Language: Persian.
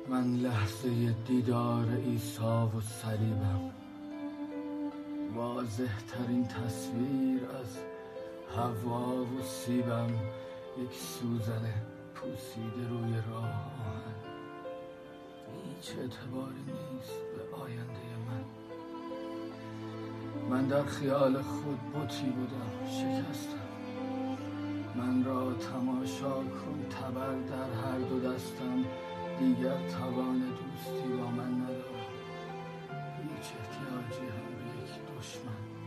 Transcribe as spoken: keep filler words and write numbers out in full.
من لحظه دیدار عیسی و صلیبم، واضح ترین تصویر از حوا و سیبم، یک سوزن پوسیده روی راه آهن. هیچ اعتباری نیست به آینده من. من در خیال خود بتی بودم، شکستم. من را تماشا کن، تبر در هر دو دستم، دیگر توان دوستی با من ندارم. هیچ احتیاجی هم به یک دشمن